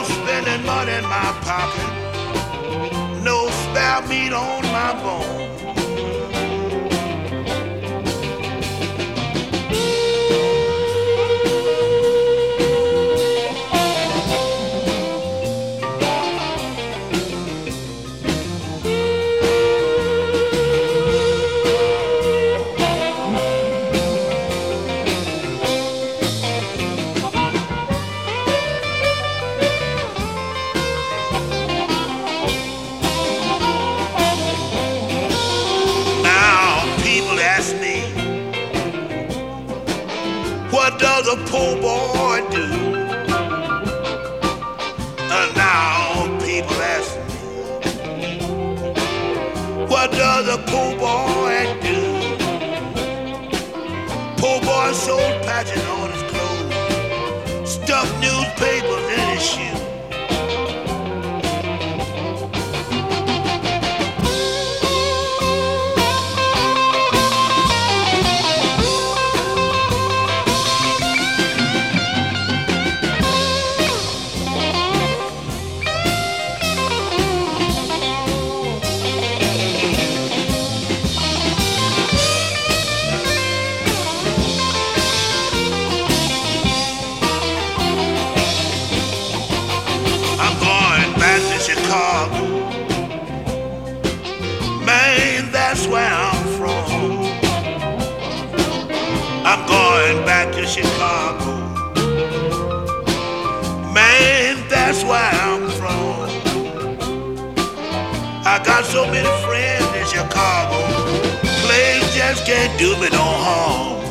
spending money in my pocket, no spare meat on my bone. What does a poor boy do? And now people ask me, what does a poor boy do? Poor boy sold patches on his clothes, stuffed newspapers in his shoes. Chicago, man, that's where I'm from. I'm going back to Chicago, man, that's where I'm from. I got so many friends in Chicago, place just can't do me no harm.